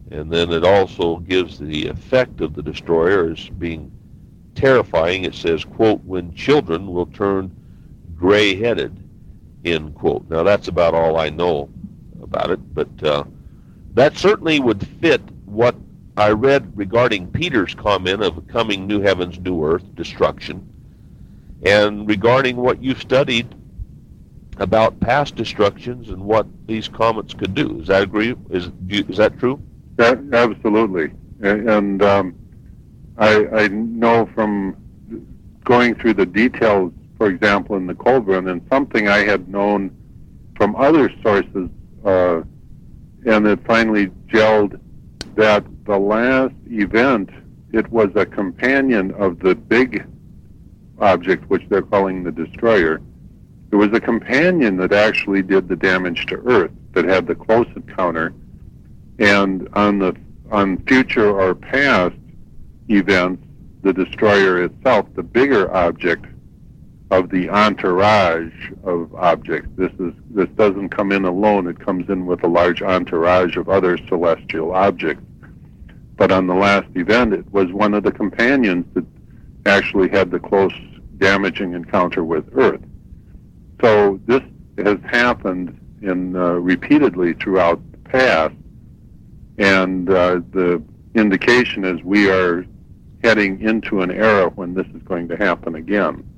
And then it also gives the effect of the destroyer as being terrifying. It says, quote, when children will turn gray-headed, end quote. Now, that's about all I know about it, but that certainly would fit what I read regarding Peter's comment of a coming new heavens, new earth, destruction, and regarding what you've studied about past destructions and what these comets could do. Is that agree? Is that true? Absolutely. And I know from going through the details, for example, in the Cold Run, and something I had known from other sources, and it finally gelled, that the last event, it was a companion of the big object, which they're calling the destroyer. It was a companion that actually did the damage to Earth, that had the close encounter. And on future or past events, the destroyer itself, the bigger object of the entourage of objects. This doesn't come in alone. It comes in with a large entourage of other celestial objects. But on the last event, it was one of the companions that actually had the close damaging encounter with Earth. So this has happened repeatedly throughout the past, and the indication is we are heading into an era when this is going to happen again.